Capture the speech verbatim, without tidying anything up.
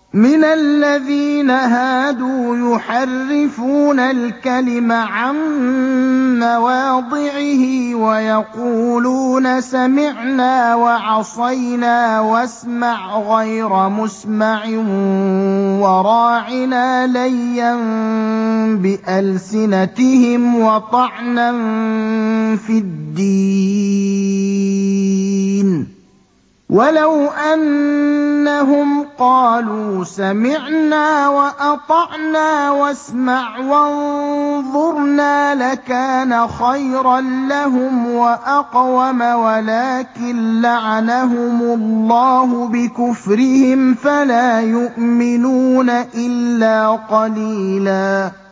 مِنَ الَّذِينَ هَادُوا يُحَرِّفُونَ الْكَلِمَ عَن مَّوَاضِعِهِ وَيَقُولُونَ سَمِعْنَا وَعَصَيْنَا وَاسْمَعْ غَيْرَ مُسْمَعٍ وَرَاعِنَا لَيًّا بِأَلْسِنَتِهِمْ وَطَعْنًا فِي الدِّينِ ۚ وَلَوْ أَنَّهُمْ قَالُوا سَمِعْنَا وَأَطَعْنَا وَاسْمَعْ وَانظُرْنَا لَكَانَ خَيْرًا لَّهُمْ وَأَقْوَمَ وَلَٰكِن لَّعَنَهُمُ اللَّهُ بِكُفْرِهِمْ فَلَا يُؤْمِنُونَ إِلَّا قَلِيلًا